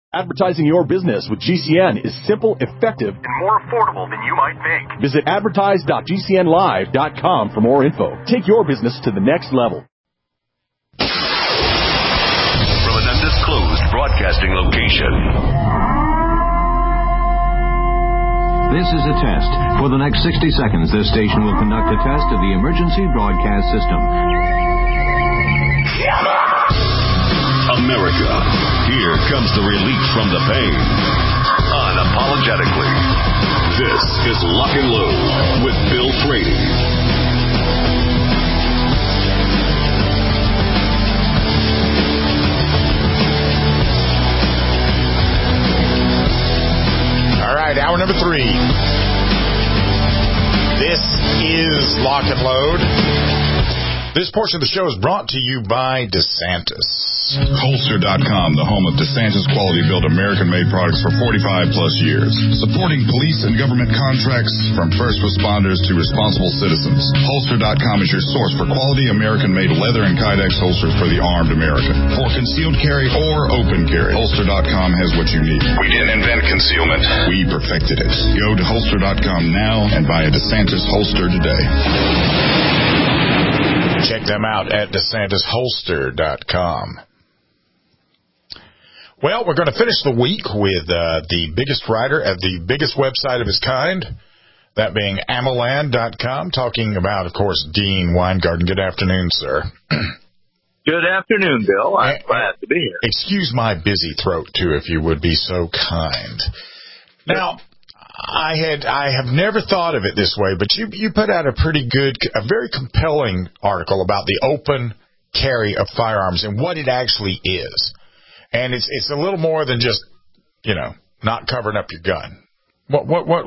Advertising your business with GCN is simple, effective, and more affordable than you might think. Visit advertise.gcnlive.com for more info. Take your business to the next level. From an undisclosed broadcasting location. This is a test. For the next 60 seconds, this station will conduct a test of the emergency broadcast system. America, here comes the relief from the pain. Unapologetically. This is Lock and Load with Bill Frady. All right, hour number 3. This is Lock and Load. This portion of the show is brought to you by DeSantis. Holster.com, the home of DeSantis quality-built American-made products for 45-plus years. Supporting police and government contracts from first responders to responsible citizens. Holster.com is your source for quality American-made leather and Kydex holsters for the armed American. For concealed carry or open carry, Holster.com has what you need. We didn't invent concealment. We perfected it. Go to Holster.com now and buy a DeSantis holster today. Check them out at DeSantisHolster.com. Well, we're going to finish the week with the biggest writer at the biggest website of his kind, that being Amoland.com, talking about, of course, Dean Weingarten. Good afternoon, sir. Good afternoon, Bill. I'm glad to be here. Excuse my busy throat, too, if you would be so kind. Now, I have never thought of it this way, but you put out a very compelling article about the open carry of firearms and what it actually is. And it's a little more than just, not covering up your gun. What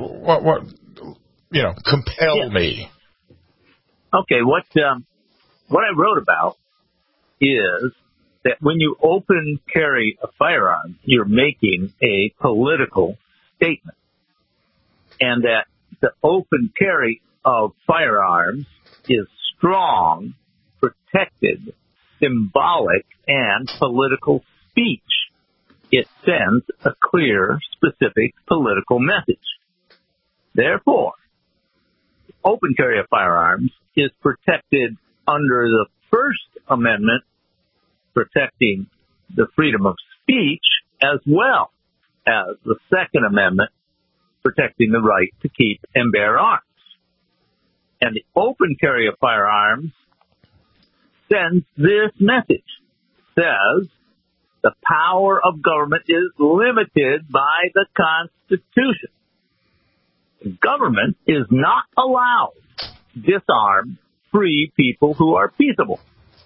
compelled me? Okay, what I wrote about is that when you open carry a firearm, you're making a political statement. And that the open carry of firearms is strong, protected, symbolic, and political speech. It sends a clear, specific political message. Therefore, open carry of firearms is protected under the First Amendment, protecting the freedom of speech, as well as the Second Amendment, protecting the right to keep and bear arms. And the open carry of firearms sends this message. It says the power of government is limited by the Constitution. The government is not allowed to disarm free people who are peaceable.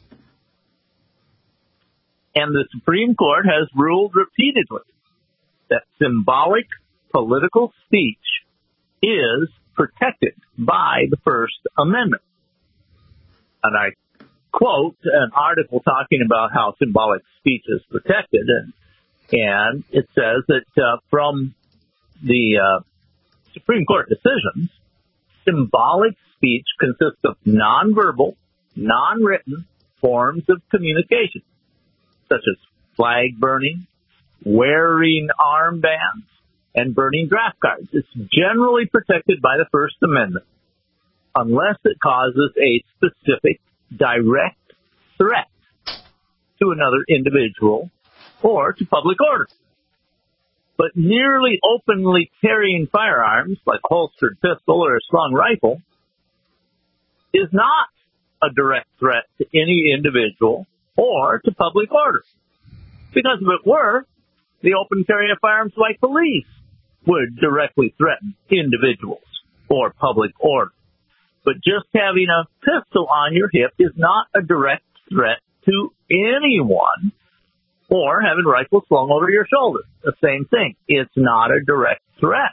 And the Supreme Court has ruled repeatedly that symbolic political speech is protected by the First Amendment. And I quote an article talking about how symbolic speech is protected, and it says that from the Supreme Court decisions, symbolic speech consists of nonverbal, non-written forms of communication, such as flag burning, wearing armbands, and burning draft cards. It's generally protected by the First Amendment unless it causes a specific direct threat to another individual or to public order. But merely openly carrying firearms, like a holstered pistol or a slung rifle, is not a direct threat to any individual or to public order. Because if it were, the open carry of firearms like police would directly threaten individuals or public order. But just having a pistol on your hip is not a direct threat to anyone, or having a rifle slung over your shoulder. The same thing. It's not a direct threat.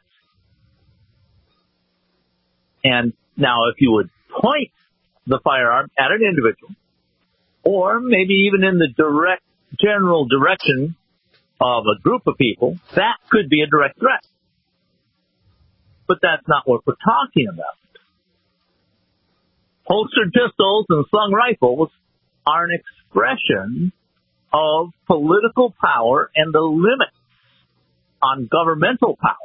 And now if you would point the firearm at an individual, or maybe even in the general direction of a group of people, that could be a direct threat. But that's not what we're talking about. Holstered pistols and slung rifles are an expression of political power and the limits on governmental power.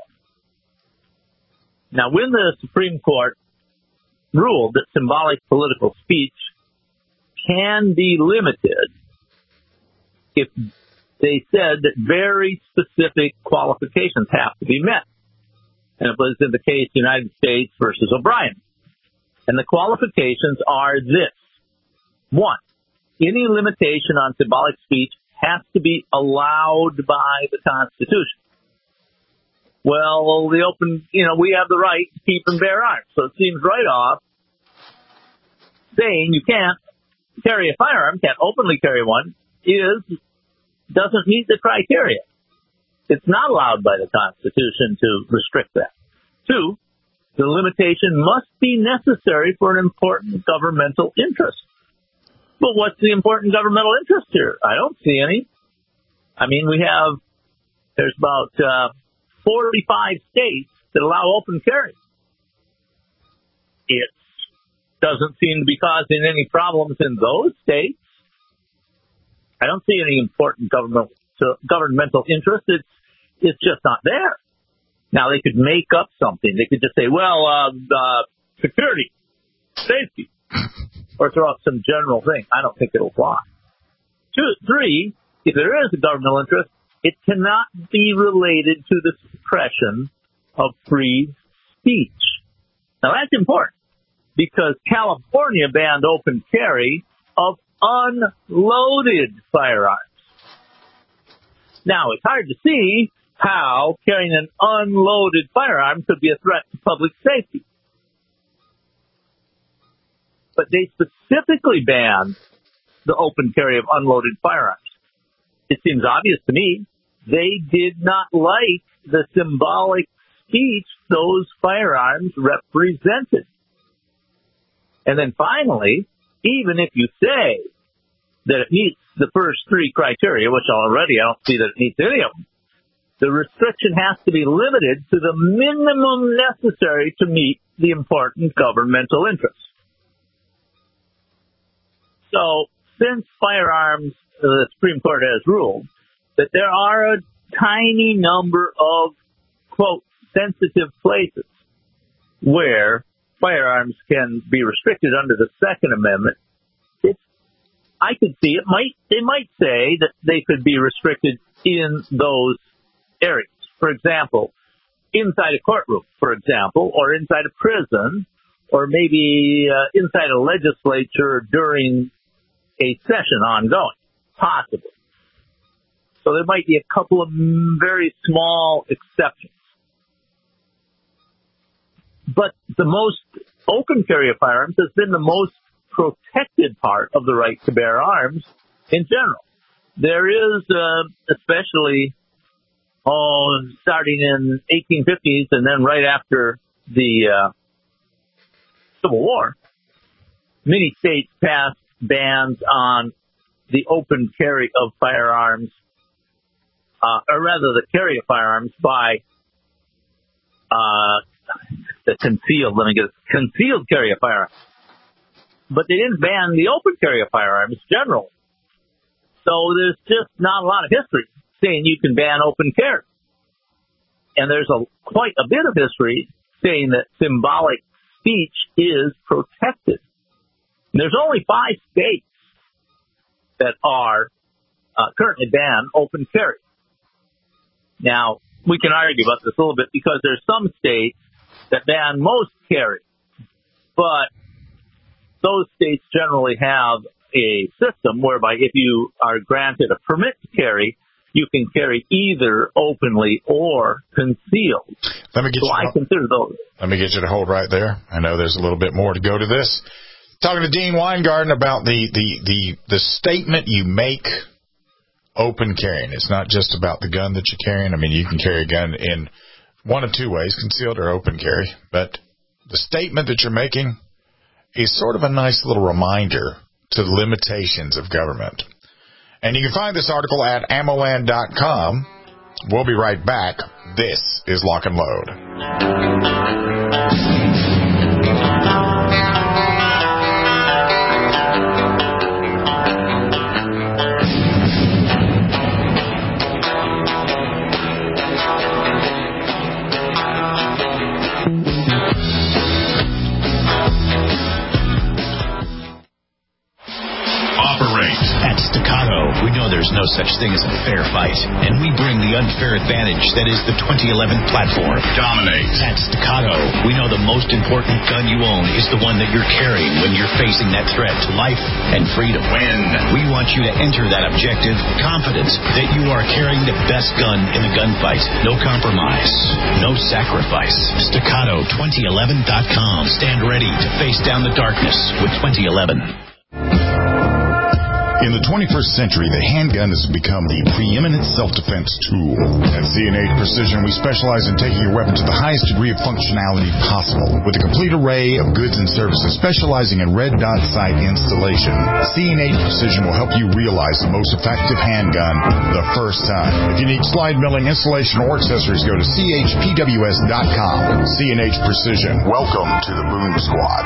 Now, when the Supreme Court ruled that symbolic political speech can be limited if they said that very specific qualifications have to be met. And it was in the case United States versus O'Brien. And the qualifications are this. 1, any limitation on symbolic speech has to be allowed by the Constitution. Well, we have the right to keep and bear arms. So it seems right off saying you can't carry a firearm, can't openly carry one, doesn't meet the criteria. It's not allowed by the Constitution to restrict that. 2, the limitation must be necessary for an important governmental interest. But what's the important governmental interest here? I don't see any. I mean, there's about 45 states that allow open carry. It doesn't seem to be causing any problems in those states. I don't see any important governmental interest. It's just not there. Now, they could make up something. They could just say, security, safety, or throw out some general thing. I don't think it'll fly. 3, if there is a governmental interest, it cannot be related to the suppression of free speech. Now, that's important because California banned open carry of unloaded firearms. Now, it's hard to see how carrying an unloaded firearm could be a threat to public safety. But they specifically banned the open carry of unloaded firearms. It seems obvious to me they did not like the symbolic speech those firearms represented. And then finally, even if you say that it meets the first 3 criteria, which I don't see that it meets any of them, the restriction has to be limited to the minimum necessary to meet the important governmental interest. So, since firearms, the Supreme Court has ruled that there are a tiny number of, quote, sensitive places where firearms can be restricted under the Second Amendment, I could see they might say that they could be restricted in those areas. For example, inside a courtroom, for example, or inside a prison, or maybe inside a legislature during a session ongoing, possibly. So there might be a couple of very small exceptions. But the most open carry of firearms has been the most protected part of the right to bear arms in general. There is, especially starting in 1850s and then right after the Civil War, many states passed bans on the open carry of firearms, or rather the carry of firearms by the concealed carry of firearms. But they didn't ban the open carry of firearms generally. So there's just not a lot of history saying you can ban open carry. And there's quite a bit of history saying that symbolic speech is protected. And there's only 5 states that are currently ban open carry. Now, we can argue about this a little bit because there's some states that ban most carry. But those states generally have a system whereby if you are granted a permit to carry, you can carry either openly or concealed. I consider those. Let me get you to hold right there. I know there's a little bit more to go to this. Talking to Dean Weingarten about the statement you make open carrying. It's not just about the gun that you're carrying. I mean, you can carry a gun in one of 2 ways, concealed or open carry. But the statement that you're making is sort of a nice little reminder to the limitations of government. And you can find this article at ammoland.com. We'll be right back. This is Lock and Load. Staccato, we know there's no such thing as a fair fight, and we bring the unfair advantage that is the 2011 platform. Dominate. At Staccato, we know the most important gun you own is the one that you're carrying when you're facing that threat to life and freedom. Win. We want you to enter that objective confident that you are carrying the best gun in the gunfight. No compromise, no sacrifice. Staccato2011.com. Stand ready to face down the darkness with 2011. In the 21st century, the handgun has become the preeminent self-defense tool. At C&H Precision, we specialize in taking your weapon to the highest degree of functionality possible. With a complete array of goods and services specializing in red dot sight installation, C&H Precision will help you realize the most effective handgun the first time. If you need slide milling, installation, or accessories, go to chpws.com. C&H Precision. Welcome to the Moon Squad.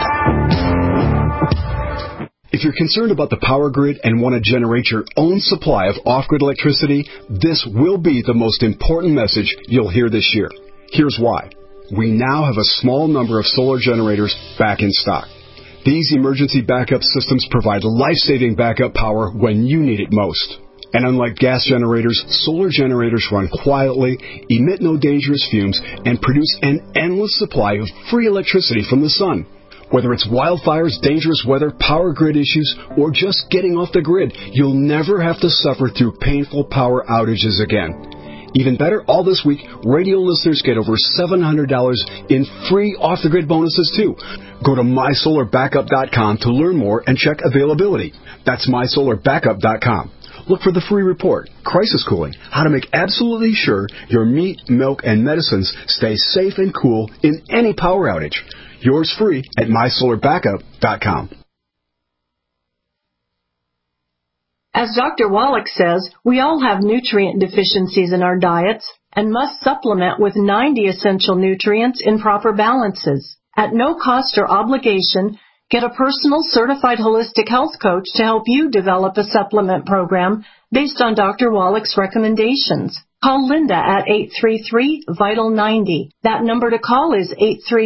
If you're concerned about the power grid and want to generate your own supply of off-grid electricity, this will be the most important message you'll hear this year. Here's why. We now have a small number of solar generators back in stock. These emergency backup systems provide life-saving backup power when you need it most. And unlike gas generators, solar generators run quietly, emit no dangerous fumes, and produce an endless supply of free electricity from the sun. Whether it's wildfires, dangerous weather, power grid issues, or just getting off the grid, you'll never have to suffer through painful power outages again. Even better, all this week, radio listeners get over $700 in free off-the-grid bonuses, too. Go to mysolarbackup.com to learn more and check availability. That's mysolarbackup.com. Look for the free report, Crisis Cooling, how to make absolutely sure your meat, milk, and medicines stay safe and cool in any power outage. Yours free at mysolarbackup.com. As Dr. Wallach says, we all have nutrient deficiencies in our diets and must supplement with 90 essential nutrients in proper balances. At no cost or obligation, get a personal certified holistic health coach to help you develop a supplement program based on Dr. Wallach's recommendations. Call Linda at 833-VITAL-90. That number to call is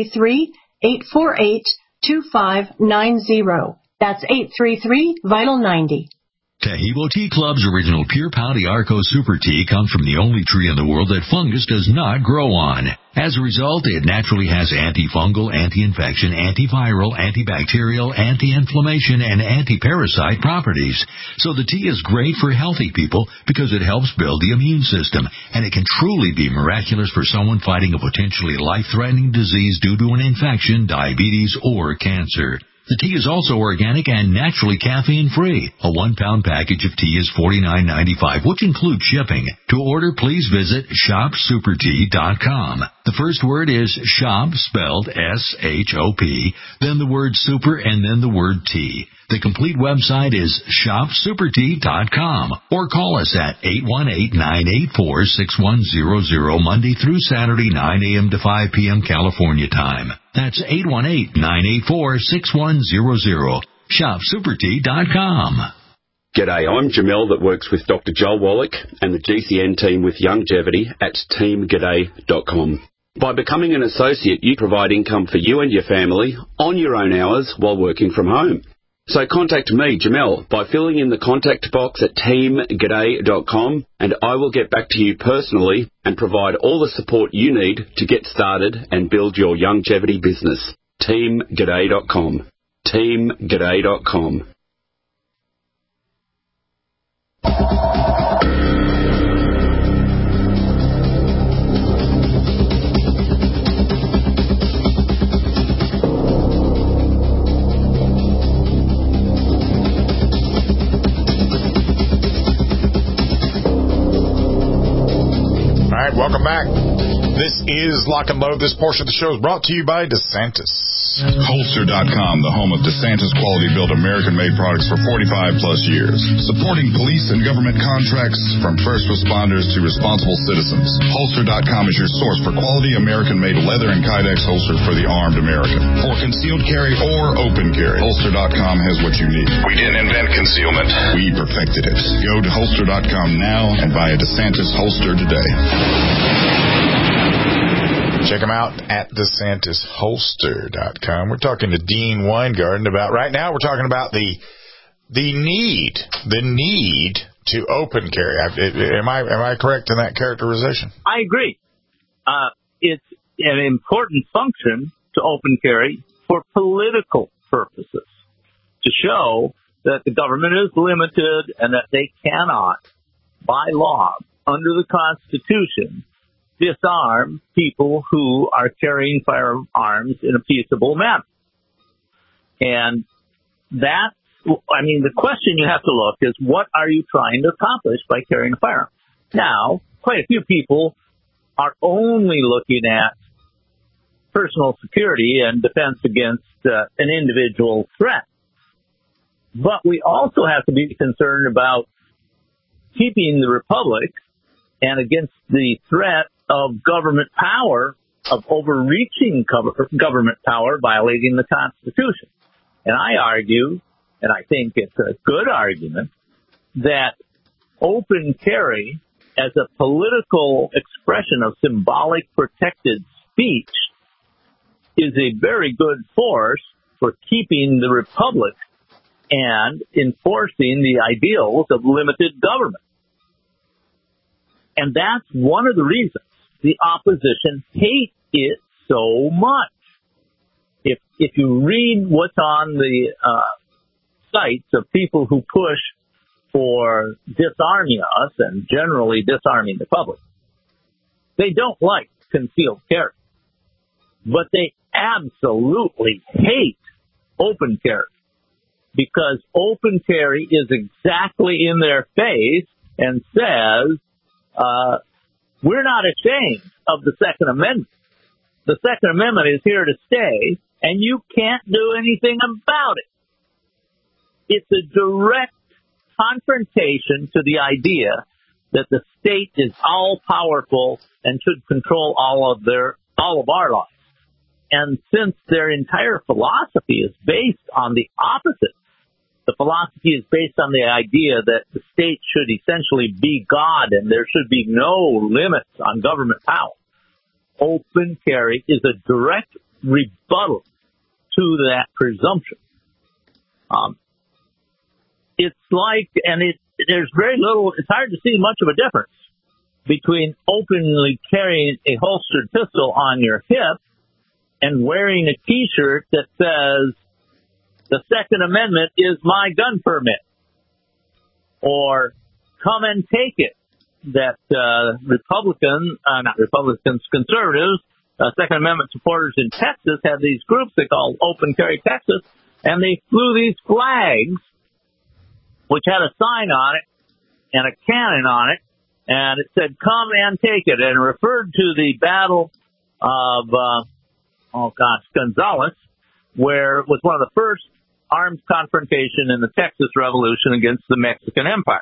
833-848-2590. That's 833-VITAL-90. Taheebo Tea Club's original Pure Pau d'Arco Super Tea comes from the only tree in the world that fungus does not grow on. As a result, it naturally has antifungal, anti-infection, antiviral, antibacterial, anti-inflammation, and anti-parasite properties. So the tea is great for healthy people because it helps build the immune system, and it can truly be miraculous for someone fighting a potentially life-threatening disease due to an infection, diabetes, or cancer. The tea is also organic and naturally caffeine-free. A 1-pound package of tea is $49.95, which includes shipping. To order, please visit shopsupertea.com. The first word is shop, spelled S-H-O-P, then the word super, and then the word tea. The complete website is shopsupertea.com, or call us at 818-984-6100 Monday through Saturday, 9 a.m. to 5 p.m. California time. That's 818-984-6100. Shopsupertea.com. G'day, I'm Jamel that works with Dr. Joel Wallach and the GCN team with Longevity at teamg'day.com. By becoming an associate, you provide income for you and your family on your own hours while working from home. So contact me, Jamel, by filling in the contact box at teamg'day.com, and I will get back to you personally and provide all the support you need to get started and build your longevity business. teamg'day.com. teamg'day.com. Welcome back. This is Lock and Load. This portion of the show is brought to you by DeSantis. Holster.com, the home of DeSantis quality-built American-made products for 45-plus years. Supporting police and government contracts from first responders to responsible citizens. Holster.com is your source for quality American-made leather and Kydex holsters for the armed American. For concealed carry or open carry, Holster.com has what you need. We didn't invent concealment. We perfected it. Go to Holster.com now and buy a DeSantis holster today. Check them out at DeSantisHolster.com. We're talking to Dean Weingarten about, right now we're talking about the the need to open carry. Am I correct in that characterization? I agree. It's an important function to open carry for political purposes, to show that the government is limited and that they cannot, by law, under the Constitution, disarm people who are carrying firearms in a peaceable manner. And that, the question you have to look is, what are you trying to accomplish by carrying a firearm? Now, quite a few people are only looking at personal security and defense against an individual threat. But we also have to be concerned about keeping the republic and against the threat of government power, of overreaching government power, violating the Constitution. And I argue, and I think it's a good argument, that open carry as a political expression of symbolic protected speech is a very good force for keeping the republic and enforcing the ideals of limited government. And that's one of the reasons the opposition hates it so much. If you read what's on the sites of people who push for disarming us and generally disarming the public, they don't like concealed carry, but they absolutely hate open carry, because open carry is exactly in their face and says, we're not ashamed of the Second Amendment. The Second Amendment is here to stay, and you can't do anything about it. It's a direct confrontation to the idea that the state is all-powerful and should control all of our lives. And since their entire philosophy is based on the opposite, the philosophy is based on the idea that the state should essentially be God and there should be no limits on government power. Open carry is a direct rebuttal to that presumption. It's like, and there's very little, it's hard to see much of a difference between openly carrying a holstered pistol on your hip and wearing a T-shirt that says, the Second Amendment is my gun permit, or come and take it, that conservatives, Second Amendment supporters in Texas had these groups they called Open Carry Texas, and they flew these flags, which had a sign on it and a cannon on it, and it said, come and take it, and referred to the battle of, Gonzales, where it was one of the first armed confrontation in the Texas Revolution against the Mexican Empire.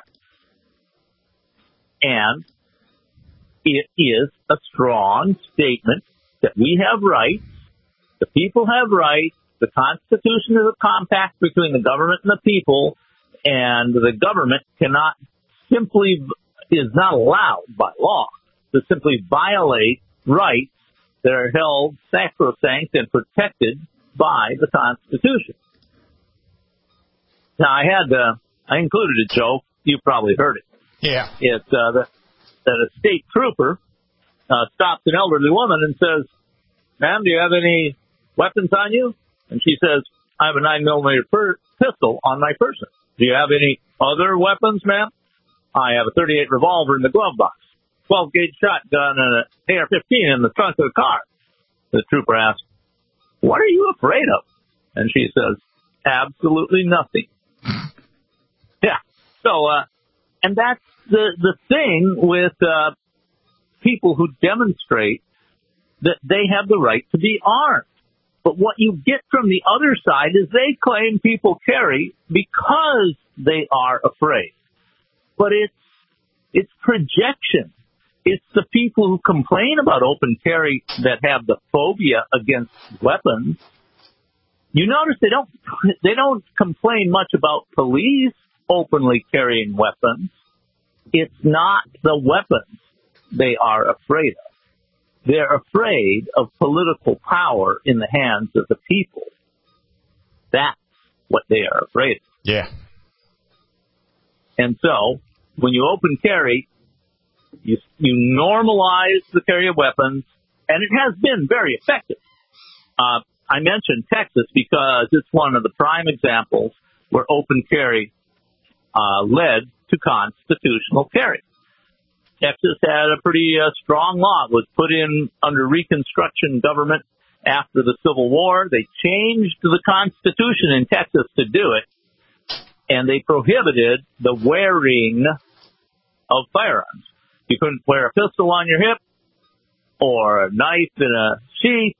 And it is a strong statement that we have rights, the people have rights, the Constitution is a compact between the government and the people, and the government is not allowed by law to simply violate rights that are held sacrosanct and protected by the Constitution. Now, I included a joke. You probably heard it. Yeah. It's that a state trooper stops an elderly woman and says, ma'am, do you have any weapons on you? And she says, I have a 9mm pistol on my person. Do you have any other weapons, ma'am? I have a .38 revolver in the glove box, 12-gauge shotgun, and an AR-15 in the trunk of the car. The trooper asks, what are you afraid of? And she says, absolutely nothing. Yeah. So, and that's the thing with people who demonstrate that they have the right to be armed. But what you get from the other side is they claim people carry because they are afraid. But it's projection. It's the people who complain about open carry that have the phobia against weapons. You notice they don't complain much about police openly carrying weapons. It's not the weapons they are afraid of. They're afraid of political power in the hands of the people. That's what they are afraid of. Yeah. And so, when you open carry, you normalize the carry of weapons, and it has been very effective. I mentioned Texas because it's one of the prime examples where open carry led to constitutional carry. Texas had a pretty strong law. It was put in under Reconstruction government after the Civil War. They changed the Constitution in Texas to do it, and they prohibited the wearing of firearms. You couldn't wear a pistol on your hip or a knife in a sheath.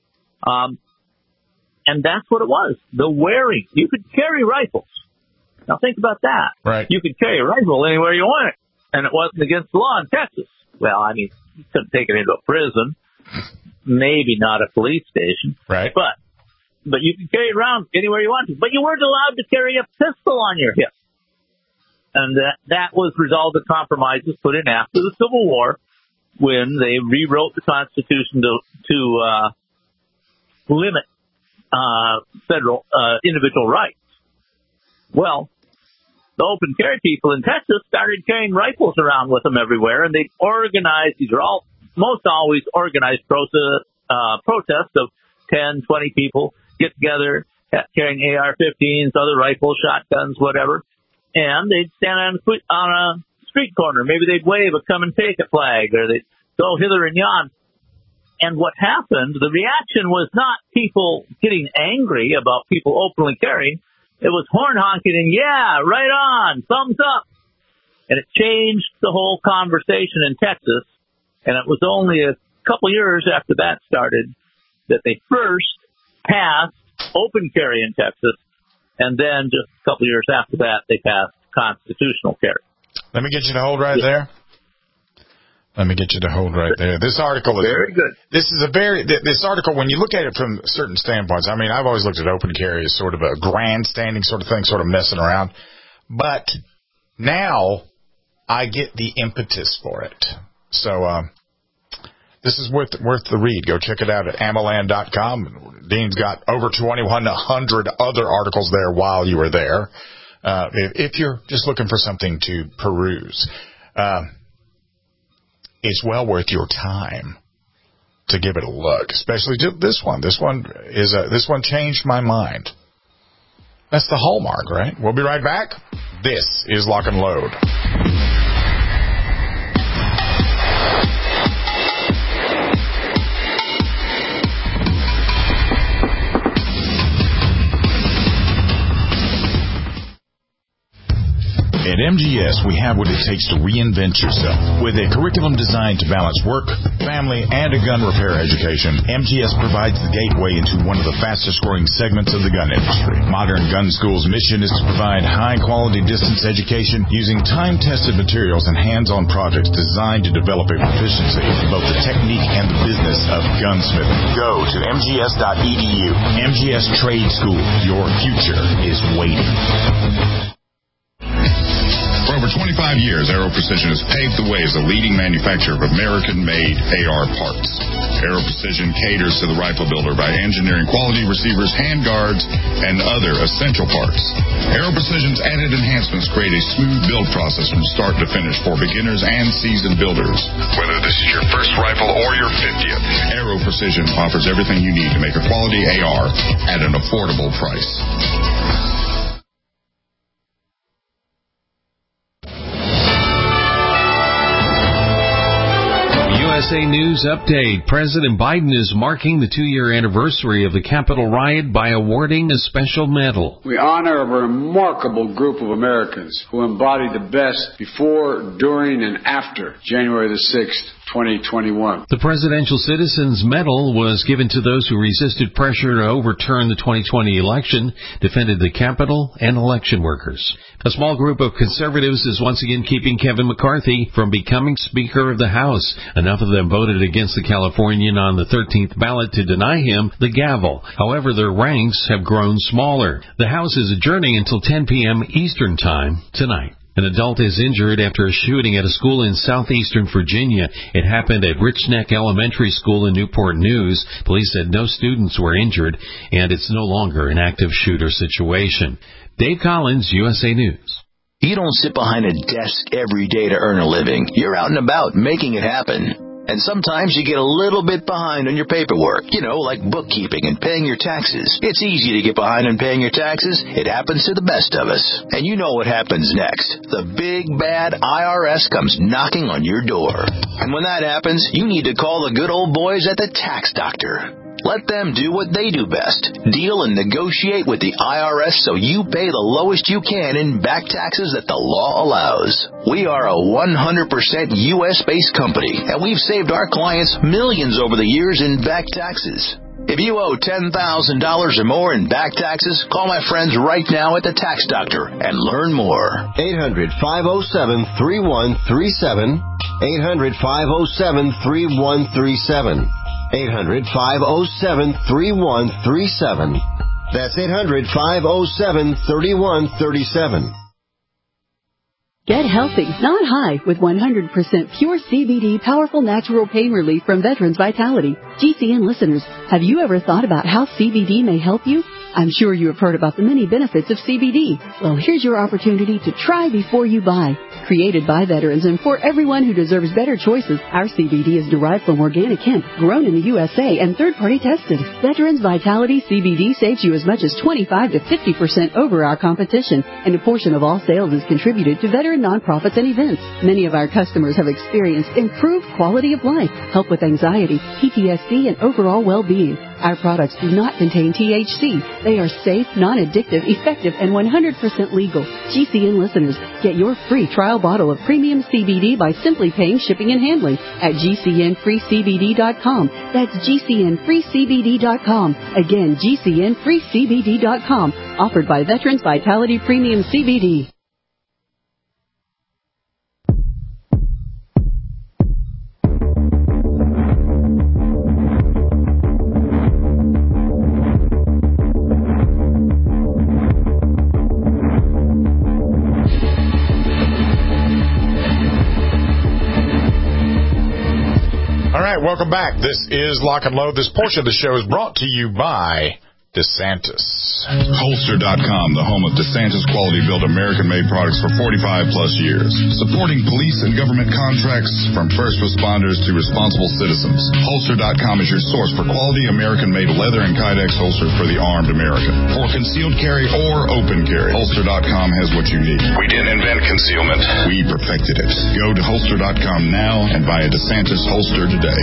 And that's what it was, the wearing. You could carry rifles. Now think about that. Right. You could carry a rifle anywhere you want it, and it wasn't against the law in Texas. Well, I mean, you couldn't take it into a prison, maybe not a police station. Right. But you could carry it around anywhere you wanted. But you weren't allowed to carry a pistol on your hip. And that was the result of compromises put in after the Civil War when they rewrote the Constitution to limit federal individual rights. Well, the open carry people in Texas started carrying rifles around with them everywhere, and they organized, these are all, most always organized protests of 10, 20 people get together carrying AR-15s, other rifles, shotguns, whatever, and they'd stand on a street corner. Maybe they'd wave a come and take it flag, or they'd go hither and yon. And what happened, the reaction was not people getting angry about people openly carrying. It was horn honking and, yeah, right on, thumbs up. And it changed the whole conversation in Texas. And it was only a couple years after that started that they first passed open carry in Texas. And then just a couple years after that, they passed constitutional carry. Let me get you to hold right there. Let me get you to hold right there. This article is very good. This article, when you look at it from certain standpoints, I mean, I've always looked at open carry as sort of a grandstanding sort of thing, sort of messing around. But now I get the impetus for it. So this is worth the read. Go check it out at AMMOLand.com. Dean's got over 2,100 other articles there while you were there. If you're just looking for something to peruse. It's well worth your time to give it a look, especially this one. This one changed my mind. That's the hallmark, right? We'll be right back. This is Lock and Load. At MGS, we have what it takes to reinvent yourself. With a curriculum designed to balance work, family, and a gun repair education, MGS provides the gateway into one of the fastest-growing segments of the gun industry. Modern Gun School's mission is to provide high-quality distance education using time-tested materials and hands-on projects designed to develop a proficiency in both the technique and the business of gunsmithing. Go to mgs.edu. MGS Trade School. Your future is waiting. For over 25 years, Aero Precision has paved the way as a leading manufacturer of American-made AR parts. Aero Precision caters to the rifle builder by engineering quality receivers, handguards, and other essential parts. Aero Precision's added enhancements create a smooth build process from start to finish for beginners and seasoned builders. Whether this is your first rifle or your 50th, Aero Precision offers everything you need to make a quality AR at an affordable price. USA News Update. President Biden is marking the 2-year anniversary of the Capitol riot by awarding a special medal. We honor a remarkable group of Americans who embodied the best before, during, and after January the 6th, 2021. The Presidential Citizens Medal was given to those who resisted pressure to overturn the 2020 election, defended the Capitol, and election workers. A small group of conservatives is once again keeping Kevin McCarthy from becoming Speaker of the House. Enough of them voted against the Californian on the 13th ballot to deny him the gavel. However, their ranks have grown smaller. The House is adjourning until 10 p.m. Eastern Time tonight. An adult is injured after a shooting at a school in southeastern Virginia. It happened at Rich Neck Elementary School in Newport News. Police said no students were injured, and it's no longer an active shooter situation. Dave Collins, USA News. You don't sit behind a desk every day to earn a living. You're out and about making it happen. And sometimes you get a little bit behind on your paperwork, like bookkeeping and paying your taxes. It's easy to get behind on paying your taxes. It happens to the best of us. And you know what happens next. The big, bad IRS comes knocking on your door. And when that happens, you need to call the good old boys at the Tax Doctor. Let them do what they do best. Deal and negotiate with the IRS so you pay the lowest you can in back taxes that the law allows. We are a 100% U.S.-based company, and we've saved our clients millions over the years in back taxes. If you owe $10,000 or more in back taxes, call my friends right now at the Tax Doctor and learn more. 800-507-3137. 800-507-3137. 800-507-3137. That's 800-507-3137. Get healthy, not high, with 100% pure CBD powerful natural pain relief from Veterans Vitality. GCN listeners, have you ever thought about how CBD may help you? I'm sure you have heard about the many benefits of CBD. Well, here's your opportunity to try before you buy. Created by veterans and for everyone who deserves better choices, our CBD is derived from organic hemp, grown in the USA, and third-party tested. Veterans Vitality CBD saves you as much as 25 to 50% over our competition, and a portion of all sales is contributed to veteran nonprofits and events. Many of our customers have experienced improved quality of life, help with anxiety, PTSD, and overall well-being. Our products do not contain THC. They are safe, non-addictive, effective, and 100% legal. GCN listeners, get your free trial bottle of premium CBD by simply paying shipping and handling at GCNFreeCBD.com. That's GCNFreeCBD.com. Again, GCNFreeCBD.com. Offered by Veterans Vitality Premium CBD. Welcome back. This is Lock and Load. This portion of the show is brought to you by DeSantis. Holster.com, the home of DeSantis quality-built American-made products for 45-plus years. Supporting police and government contracts from first responders to responsible citizens. Holster.com is your source for quality American-made leather and Kydex holsters for the armed American. For concealed carry or open carry, Holster.com has what you need. We didn't invent concealment. We perfected it. Go to Holster.com now and buy a DeSantis holster today.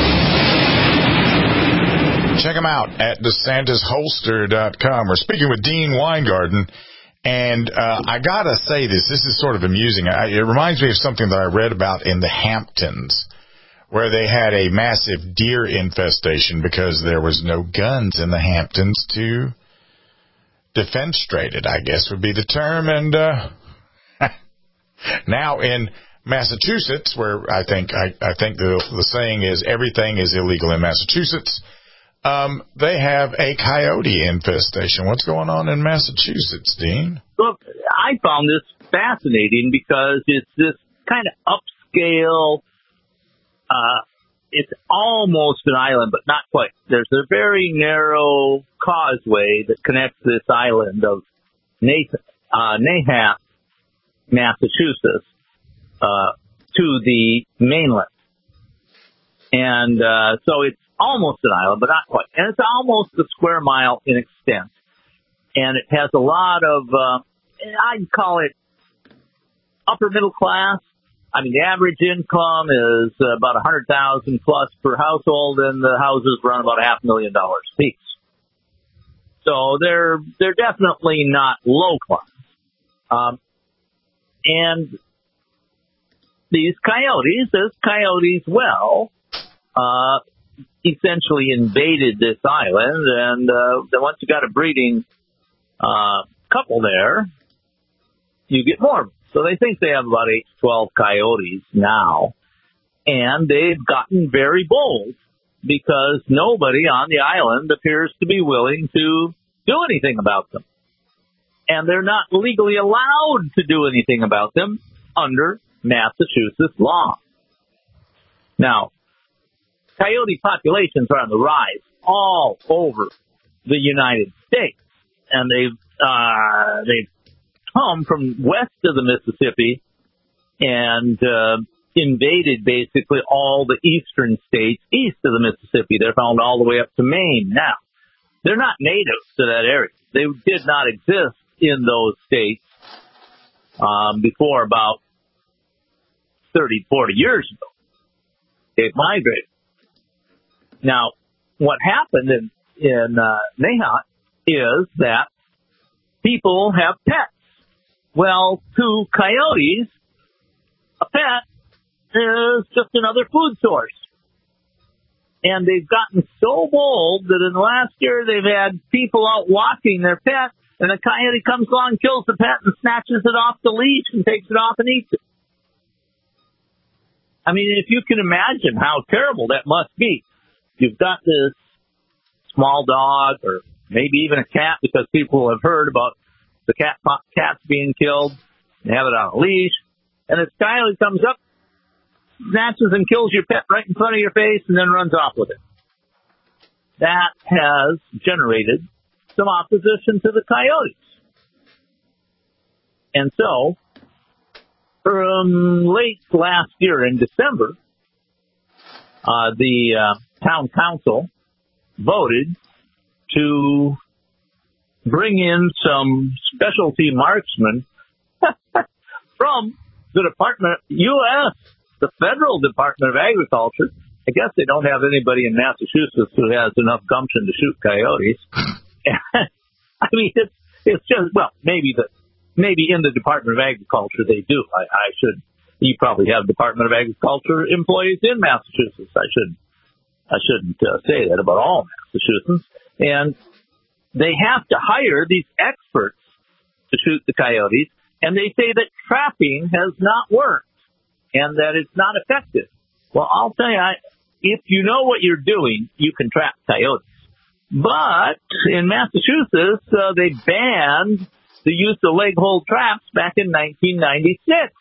Check them out at DeSantisHolster.com. We're speaking with Dean Weingarten, and I got to say this is sort of amusing. It reminds me of something that I read about in the Hamptons, where they had a massive deer infestation because there was no guns in the Hamptons to defenestrate it, I guess would be the term. And now in Massachusetts, where I think the saying is everything is illegal in Massachusetts, they have a coyote infestation. What's going on in Massachusetts, Dean? Look, I found this fascinating because it's this kind of upscale, it's almost an island, but not quite. There's a very narrow causeway that connects this island of Nahant, Massachusetts, to the mainland. And so it's almost an island, but not quite. And it's almost a square mile in extent. And it has a lot of, I'd call it upper middle class. I mean, the average income is about $100,000 plus per household, and the houses run about $500,000 each. So they're definitely not low class. And these coyotes, essentially invaded this island, and once you got a breeding couple there, you get more. So they think they have about 8 to 12 coyotes now, and they've gotten very bold because nobody on the island appears to be willing to do anything about them. And they're not legally allowed to do anything about them under Massachusetts law. Now, coyote populations are on the rise all over the United States, and they've come from west of the Mississippi and invaded basically all the eastern states east of the Mississippi. They're found all the way up to Maine. Now, they're not natives to that area. They did not exist in those states before about 30, 40 years ago. They migrated. Now, what happened in Nahant is that people have pets. Well, to coyotes, a pet is just another food source. And they've gotten so bold that in the last year they've had people out walking their pet, and a coyote comes along, kills the pet, and snatches it off the leash and takes it off and eats it. I mean, if you can imagine how terrible that must be. You've got this small dog or maybe even a cat, because people have heard about the cats being killed. They have it on a leash. And this coyote comes up, snatches and kills your pet right in front of your face, and then runs off with it. That has generated some opposition to the coyotes. And so, late last year in December, the town council voted to bring in some specialty marksmen from the U.S., the Federal Department of Agriculture. I guess they don't have anybody in Massachusetts who has enough gumption to shoot coyotes. I mean, it's just, well, maybe in the Department of Agriculture they do. You probably have Department of Agriculture employees in Massachusetts. I shouldn't say that about all Massachusetts. And they have to hire these experts to shoot the coyotes, and they say that trapping has not worked and that it's not effective. Well, I'll tell you, if you know what you're doing, you can trap coyotes. But in Massachusetts, they banned the use of leg hold traps back in 1996.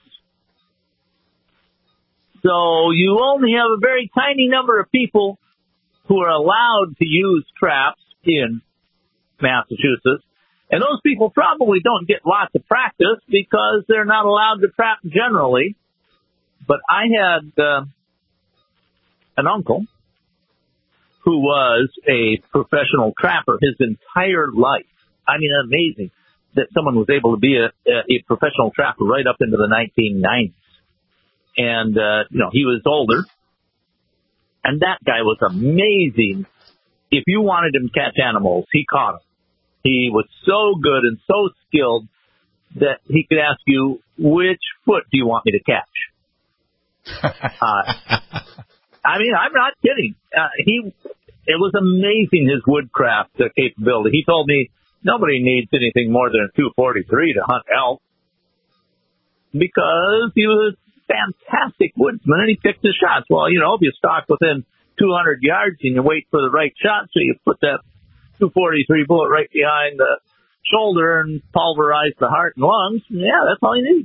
So you only have a very tiny number of people who are allowed to use traps in Massachusetts. And those people probably don't get lots of practice because they're not allowed to trap generally. But I had an uncle who was a professional trapper his entire life. I mean, amazing that someone was able to be a professional trapper right up into the 1990s. And, he was older. And that guy was amazing. If you wanted him to catch animals, he caught them. He was so good and so skilled that he could ask you, which foot do you want me to catch? I mean, I'm not kidding. It was amazing, his woodcraft capability. He told me nobody needs anything more than a .243 to hunt elk because he was a fantastic woodsman and he picked his shots. Well, if you stalk within 200 yards and you wait for the right shot, so you put that .243 bullet right behind the shoulder and pulverize the heart and lungs, yeah, that's all you need.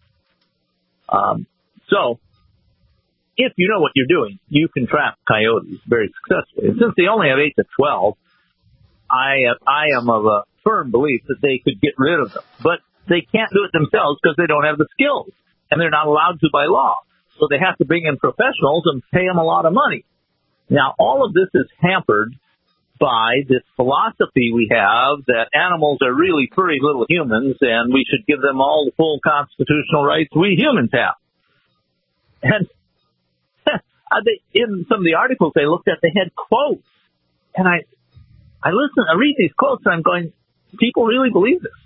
So, if you know what you're doing, you can trap coyotes very successfully. And since they only have 8 to 12, I am of a firm belief that they could get rid of them. But they can't do it themselves because they don't have the skills. And they're not allowed to by law. So they have to bring in professionals and pay them a lot of money. Now, all of this is hampered by this philosophy we have that animals are really furry little humans and we should give them all the full constitutional rights we humans have. And in some of the articles they looked at, they had quotes. And I read these quotes and I'm going, people really believe this.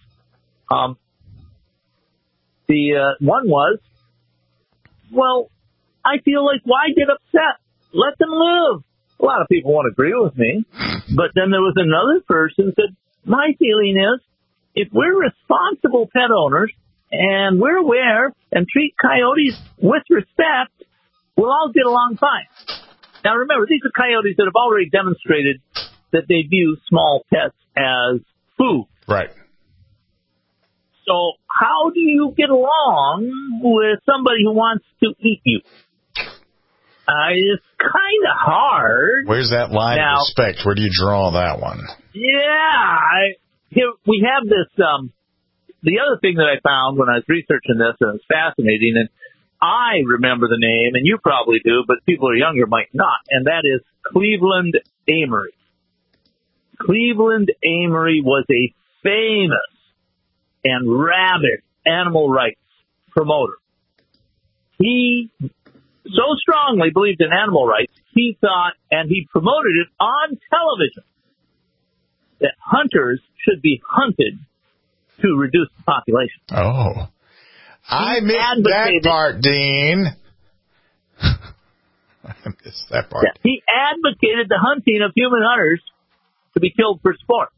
The one was, well, I feel like, why get upset? Let them live. A lot of people won't agree with me. But then there was another person who said, my feeling is, if we're responsible pet owners and we're aware and treat coyotes with respect, we'll all get along fine. Now remember, these are coyotes that have already demonstrated that they view small pets as food. Right. So how do you get along with somebody who wants to eat you? It's kind of hard. Where's that line of respect? Where do you draw that one? Yeah. We have this the other thing that I found when I was researching this, and it's fascinating, and I remember the name, and you probably do, but people who are younger might not, and that is Cleveland Amory. Cleveland Amory was a famous and rabid animal rights promoter. He so strongly believed in animal rights, he thought, and he promoted it on television, that hunters should be hunted to reduce the population. Oh. I missed that part, Dean. I missed that part. Yeah, he advocated the hunting of human hunters to be killed for sport.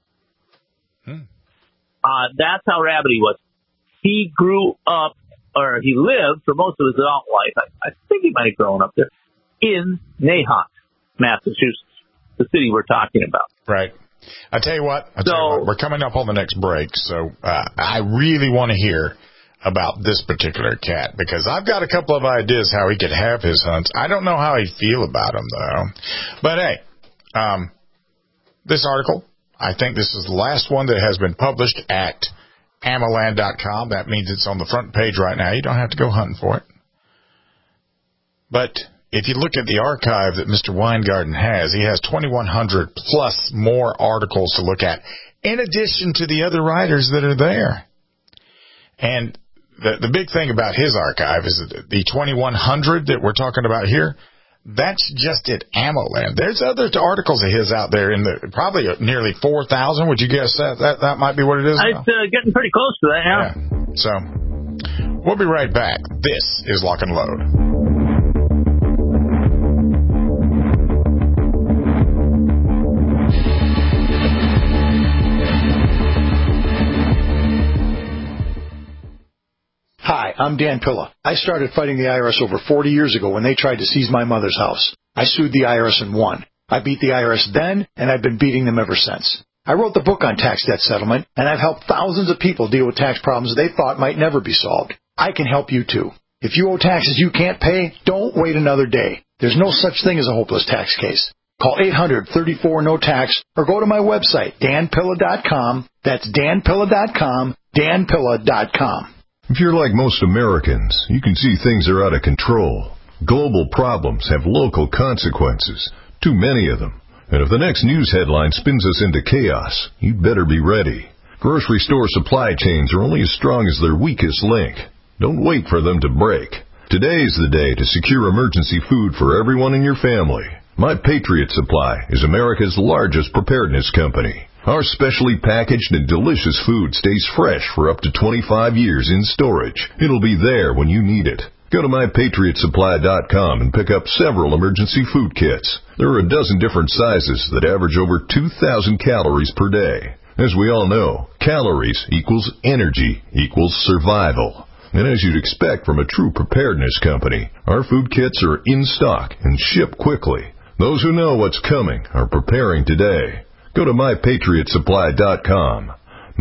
That's how rabid he was. He grew up, or he lived for most of his adult life, I think he might have grown up there, in Nahant, Massachusetts, the city we're talking about. Right. I tell you what, we're coming up on the next break, so I really want to hear about this particular cat, because I've got a couple of ideas how he could have his hunts. I don't know how he'd feel about them, though. But, hey, this article, I think this is the last one that has been published at AmmoLand.com. That means it's on the front page right now. You don't have to go hunting for it. But if you look at the archive that Mr. Weingarten has, he has 2,100 plus more articles to look at, in addition to the other writers that are there. And the big thing about his archive is that the 2,100 that we're talking about here, that's just at AmmoLand. There's other articles of his out there in the probably nearly 4,000. Would you guess that might be what it is? It's getting pretty close to that, yeah. So we'll be right back. This is Lock and Load. Hi, I'm Dan Pilla. I started fighting the IRS over 40 years ago when they tried to seize my mother's house. I sued the IRS and won. I beat the IRS then, and I've been beating them ever since. I wrote the book on tax debt settlement, and I've helped thousands of people deal with tax problems they thought might never be solved. I can help you too. If you owe taxes you can't pay, don't wait another day. There's no such thing as a hopeless tax case. Call 800-34-NO-TAX or go to my website, danpilla.com. That's danpilla.com, danpilla.com. If you're like most Americans, you can see things are out of control. Global problems have local consequences, too many of them. And if the next news headline spins us into chaos, you'd better be ready. Grocery store supply chains are only as strong as their weakest link. Don't wait for them to break. Today's the day to secure emergency food for everyone in your family. My Patriot Supply is America's largest preparedness company. Our specially packaged and delicious food stays fresh for up to 25 years in storage. It'll be there when you need it. Go to MyPatriotSupply.com and pick up several emergency food kits. There are a dozen different sizes that average over 2,000 calories per day. As we all know, calories equals energy equals survival. And as you'd expect from a true preparedness company, our food kits are in stock and ship quickly. Those who know what's coming are preparing today. Go to MyPatriotSupply.com.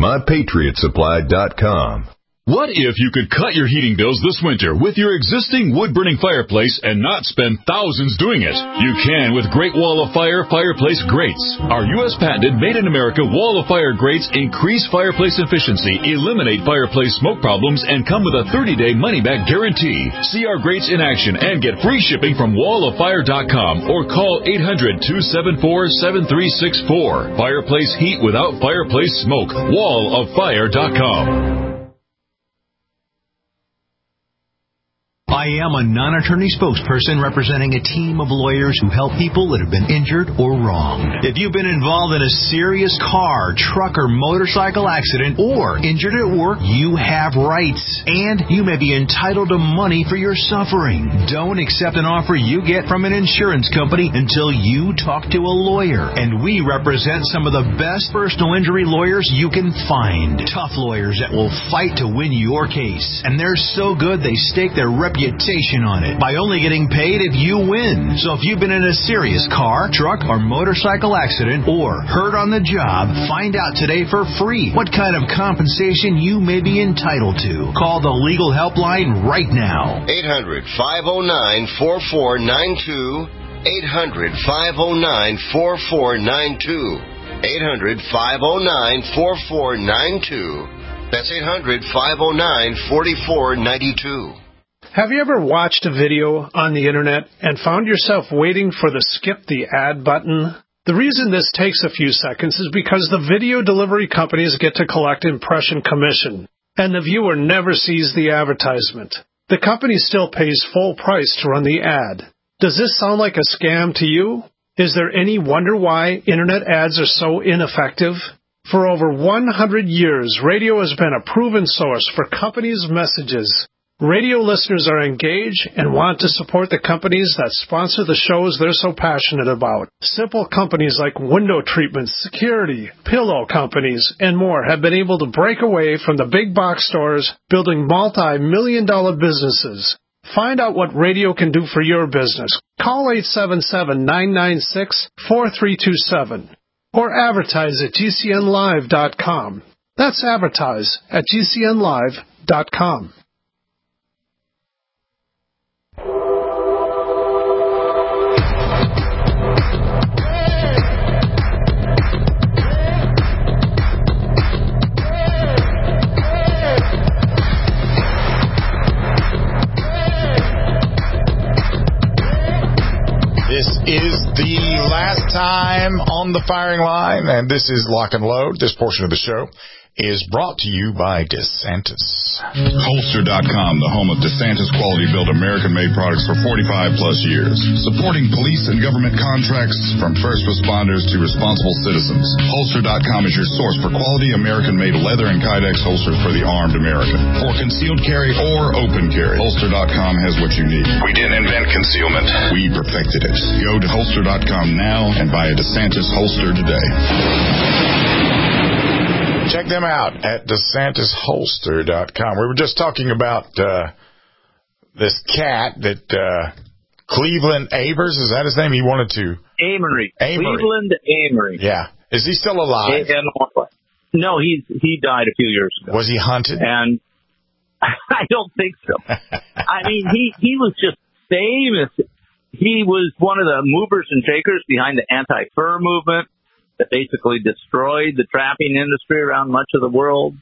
MyPatriotSupply.com. What if you could cut your heating bills this winter with your existing wood-burning fireplace and not spend thousands doing it? You can with Great Wall of Fire fireplace grates. Our U.S. patented made-in-America Wall of Fire grates increase fireplace efficiency, eliminate fireplace smoke problems, and come with a 30-day money-back guarantee. See our grates in action and get free shipping from walloffire.com or call 800-274-7364. Fireplace heat without fireplace smoke. walloffire.com. I am a non-attorney spokesperson representing a team of lawyers who help people that have been injured or wronged. If you've been involved in a serious car, truck, or motorcycle accident or injured at work, you have rights, and you may be entitled to money for your suffering. Don't accept an offer you get from an insurance company until you talk to a lawyer. And we represent some of the best personal injury lawyers you can find. Tough lawyers that will fight to win your case. And they're so good they stake their reputation on it by only getting paid if you win. So if you've been in a serious car, truck, or motorcycle accident or hurt on the job, find out today for free what kind of compensation you may be entitled to. Call the legal helpline right now. 800-509-4492. 800-509-4492. 800-509-4492. That's 800-509-4492. Have you ever watched a video on the internet and found yourself waiting for the skip the ad button? The reason this takes a few seconds is because the video delivery companies get to collect impression commission, and the viewer never sees the advertisement. The company still pays full price to run the ad. Does this sound like a scam to you? Is there any wonder why internet ads are so ineffective? For over 100 years, radio has been a proven source for companies' messages. Radio listeners are engaged and want to support the companies that sponsor the shows they're so passionate about. Simple companies like window treatments, security, pillow companies, and more have been able to break away from the big box stores, building multi-million-dollar businesses. Find out what radio can do for your business. Call 877-996-4327 or advertise at GCNlive.com. That's advertise at GCNlive.com. This is the last time on the firing line, and this is Lock and Load. This portion of the show is brought to you by DeSantis. Holster.com, the home of DeSantis quality-built American-made products for 45-plus years. Supporting police and government contracts from first responders to responsible citizens. Holster.com is your source for quality American-made leather and Kydex holsters for the armed American. For concealed carry or open carry, Holster.com has what you need. We didn't invent concealment. We perfected it. Go to Holster.com now and buy a DeSantis holster today. Check them out at DeSantisHolster.com. We were just talking about this cat that Cleveland Avers, is that his name? He wanted to... Amory. Cleveland Amory. Yeah. Is he still alive? No, he died a few years ago. Was he hunted? And I don't think so. I mean, he was just famous. He was one of the movers and shakers behind the anti-fur movement that basically destroyed the trapping industry around much of the world.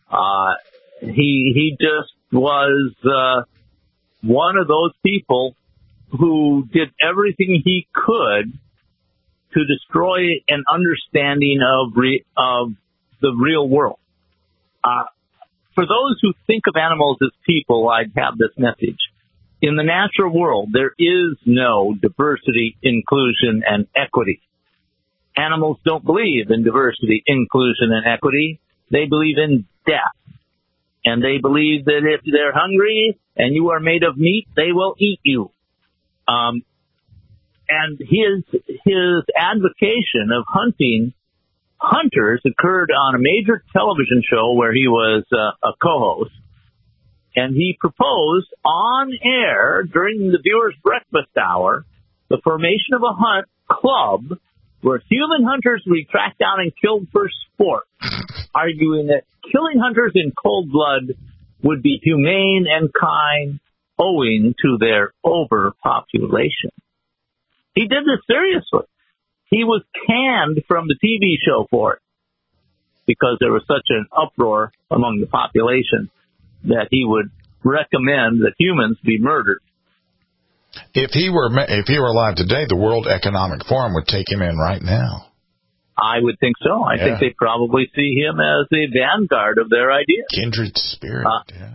He just was one of those people who did everything he could to destroy an understanding of the real world. For those who think of animals as people, I'd have this message. In the natural world, there is no diversity, inclusion, and equity. Animals don't believe in diversity, inclusion, and equity. They believe in death. And they believe that if they're hungry and you are made of meat, they will eat you. And his advocation of hunting hunters occurred on a major television show where he was a co-host. And he proposed on air during the viewer's breakfast hour the formation of a hunt club where human hunters would be tracked down and killed for sport, arguing that killing hunters in cold blood would be humane and kind owing to their overpopulation. He did this seriously. He was canned from the TV show for it because there was such an uproar among the population that he would recommend that humans be murdered. If he were alive today, the World Economic Forum would take him in right now. I would think so. I think they probably see him as the vanguard of their ideas. Kindred spirit.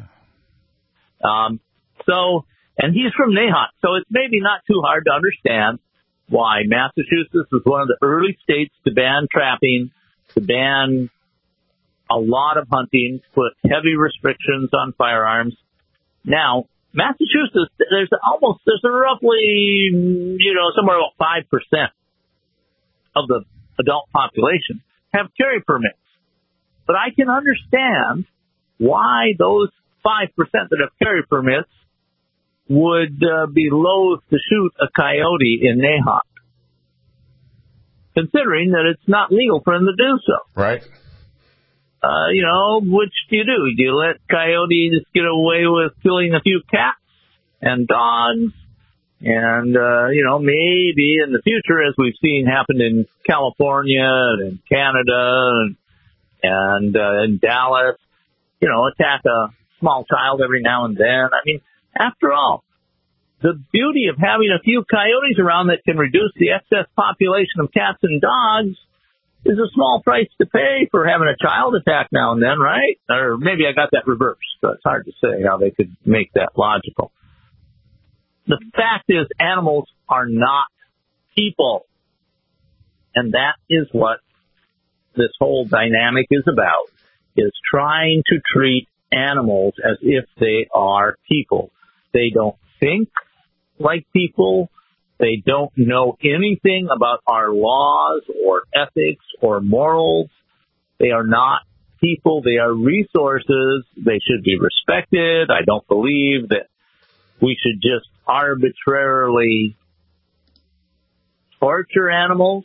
And he's from Nahant, so it's maybe not too hard to understand why Massachusetts was one of the early states to ban trapping, to ban a lot of hunting, put heavy restrictions on firearms. Now, Massachusetts, there's roughly, somewhere about 5% of the adult population have carry permits. But I can understand why those 5% that have carry permits would be loath to shoot a coyote in Nahant, considering that it's not legal for them to do so. Right. Which do you do? Do you let coyotes get away with killing a few cats and dogs? And, maybe in the future, as we've seen happen in California and in Canada and in Dallas, attack a small child every now and then. I mean, after all, the beauty of having a few coyotes around that can reduce the excess population of cats and dogs is a small price to pay for having a child attack now and then, right? Or maybe I got that reversed. So it's hard to say how they could make that logical. The fact is, animals are not people. And that is what this whole dynamic is about, is trying to treat animals as if they are people. They don't think like people. They don't know anything about our laws or ethics or morals. They are not people. They are resources. They should be respected. I don't believe that we should just arbitrarily torture animals,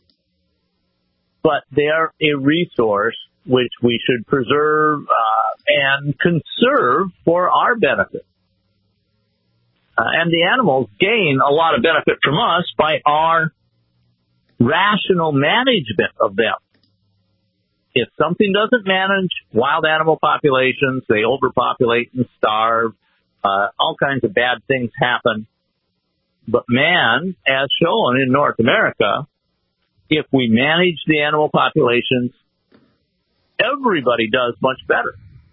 but they are a resource which we should preserve and conserve for our benefit. And the animals gain a lot of benefit from us by our rational management of them. If something doesn't manage wild animal populations, they overpopulate and starve, all kinds of bad things happen. But man, as shown in North America, if we manage the animal populations, everybody does much better.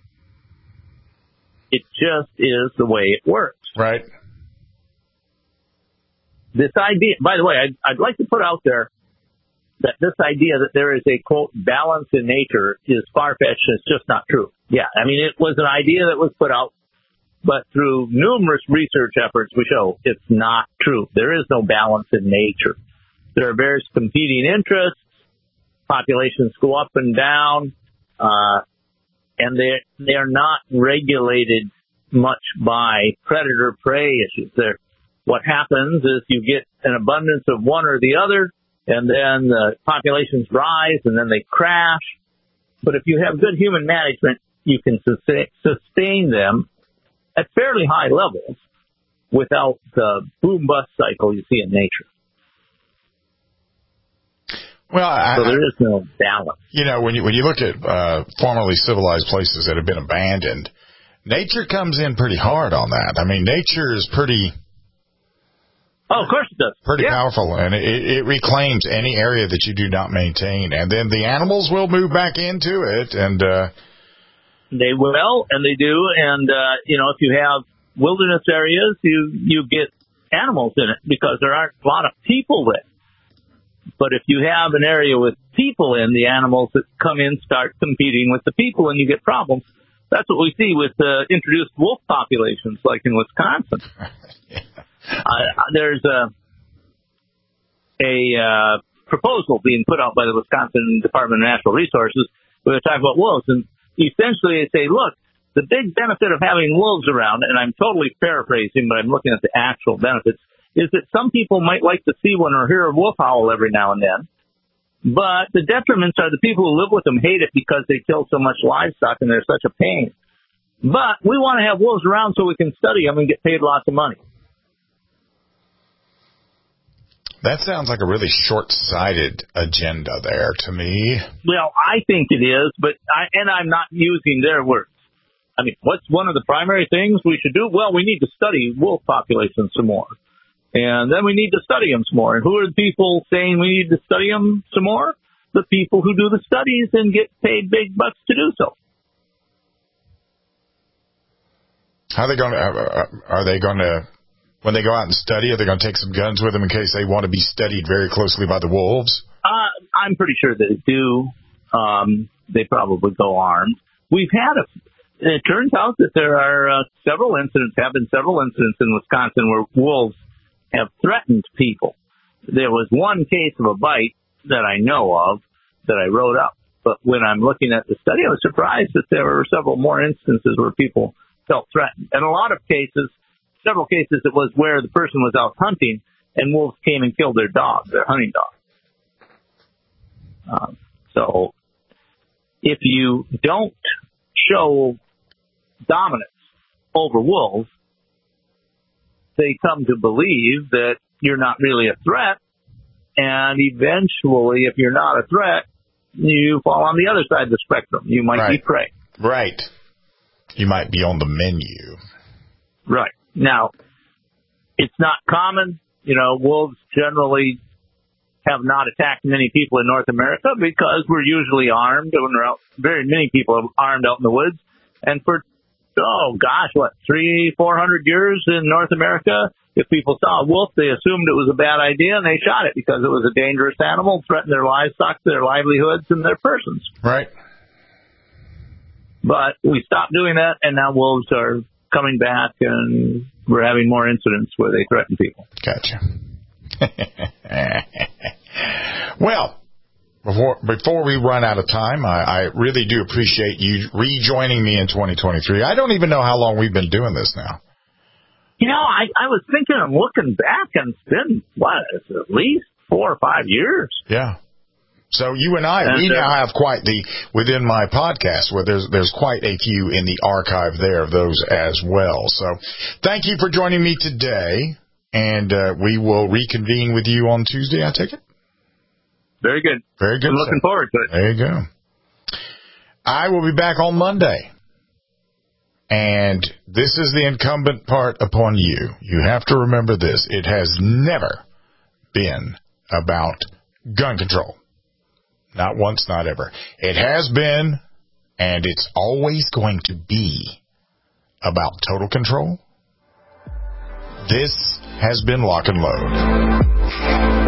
It just is the way it works. Right. This idea, by the way, I'd like to put out there that this idea that there is a, quote, balance in nature is far-fetched. It's just not true. Yeah, I mean, it was an idea that was put out, but through numerous research efforts, we show it's not true. There is no balance in nature. There are various competing interests. Populations go up and down, and they are not regulated much by predator-prey issues. What happens is you get an abundance of one or the other, and then the populations rise, and then they crash. But if you have good human management, you can sustain them at fairly high levels without the boom-bust cycle you see in nature. Well, so there is no balance. When you look at formerly civilized places that have been abandoned, nature comes in pretty hard on that. I mean, nature is pretty... Oh, of course it does. Pretty powerful, and it reclaims any area that you do not maintain, and then the animals will move back into it, and they will, and they do, and if you have wilderness areas, you get animals in it because there aren't a lot of people there. But if you have an area with people in, the animals that come in start competing with the people, and you get problems. That's what we see with introduced wolf populations, like in Wisconsin. There's a proposal being put out by the Wisconsin Department of Natural Resources where they talk about wolves, and essentially they say, look, the big benefit of having wolves around, and I'm totally paraphrasing, but I'm looking at the actual benefits, is that some people might like to see one or hear a wolf howl every now and then, but the detriments are the people who live with them hate it because they kill so much livestock and they're such a pain. But we want to have wolves around so we can study them and get paid lots of money. That sounds like a really short-sighted agenda there to me. Well, I think it is, but I'm not using their words. I mean, what's one of the primary things we should do? Well, we need to study wolf populations some more. And then we need to study them some more. And who are the people saying we need to study them some more? The people who do the studies and get paid big bucks to do so. How are they going to, when they go out and study, are they going to take some guns with them in case they want to be studied very closely by the wolves? I'm pretty sure they do. They probably go armed. It turns out that there are have been several incidents in Wisconsin where wolves have threatened people. There was one case of a bite that I know of that I wrote up. But when I'm looking at the study, I was surprised that there were several more instances where people felt threatened. And several cases, it was where the person was out hunting and wolves came and killed their dog, their hunting dog. So if you don't show dominance over wolves, they come to believe that you're not really a threat, and eventually, if you're not a threat, you fall on the other side of the spectrum. You might be prey. Right. you might be on the menu. Right. Now, it's not common. Wolves generally have not attacked many people in North America because we're usually armed. When we're out, very many people are armed out in the woods. And for, 300-400 years in North America, if people saw a wolf, they assumed it was a bad idea and they shot it because it was a dangerous animal, threatened their livestock, their livelihoods, and their persons. Right. But we stopped doing that, and now wolves are coming back, and we're having more incidents where they threaten people. Gotcha. Well, before we run out of time, I really do appreciate you rejoining me in 2023. I don't even know how long we've been doing this now. I was thinking and looking back, and it's been, at least 4 or 5 years. Yeah. So you and I, we now have quite within my podcast, where there's quite a few in the archive there of those as well. So thank you for joining me today, and we will reconvene with you on Tuesday, I take it? Very good. Very good. I'm looking forward to it. There you go. I will be back on Monday. And this is the incumbent part upon you. You have to remember this. It has never been about gun control. Not once, not ever. It has been, and it's always going to be, about total control. This has been Lock and Load.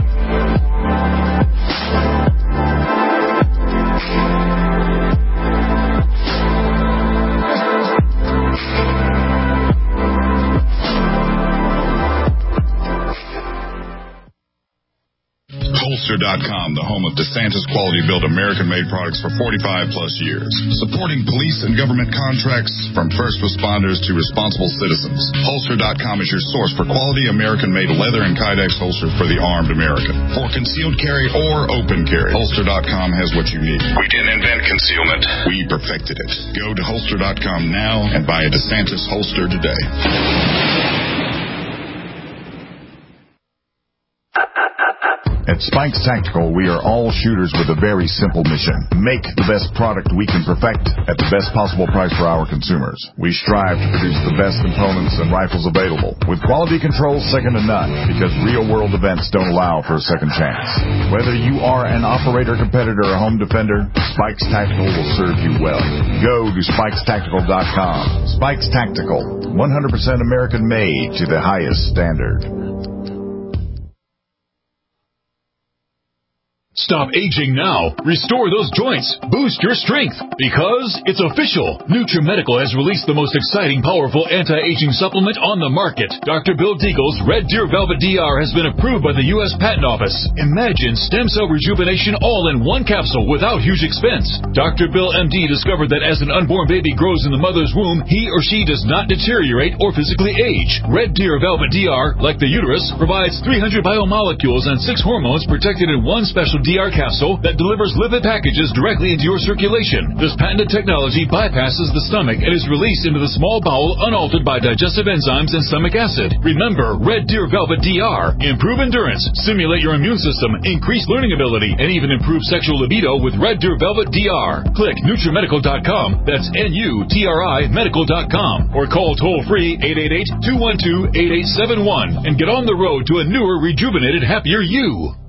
Holster.com, the home of DeSantis Quality Built American-made products for 45 plus years. Supporting police and government contracts from first responders to responsible citizens. Holster.com is your source for quality American-made leather and Kydex holsters for the armed American. For concealed carry or open carry, Holster.com has what you need. We didn't invent concealment. We perfected it. Go to Holster.com now and buy a DeSantis holster today. At Spikes Tactical, we are all shooters with a very simple mission. Make the best product we can perfect at the best possible price for our consumers. We strive to produce the best components and rifles available, with quality control second to none, because real-world events don't allow for a second chance. Whether you are an operator, competitor, or home defender, Spikes Tactical will serve you well. Go to SpikesTactical.com. Spikes Tactical, 100% American-made to the highest standard. Stop aging now. Restore those joints. Boost your strength. Because it's official. NutriMedical has released the most exciting, powerful anti-aging supplement on the market. Dr. Bill Deagle's Red Deer Velvet DR has been approved by the U.S. Patent Office. Imagine stem cell rejuvenation all in one capsule without huge expense. Dr. Bill MD discovered that as an unborn baby grows in the mother's womb, he or she does not deteriorate or physically age. Red Deer Velvet DR, like the uterus, provides 300 biomolecules and 6 hormones protected in one special DR capsule that delivers lipid packages directly into your circulation. This patented technology bypasses the stomach and is released into the small bowel unaltered by digestive enzymes and stomach acid. Remember, Red Deer Velvet DR. Improve endurance, stimulate your immune system, increase learning ability, and even improve sexual libido with Red Deer Velvet DR. Click NutriMedical.com. That's NUTRI Medical.com. Or call toll-free 888-212-8871 and get on the road to a newer, rejuvenated, happier you.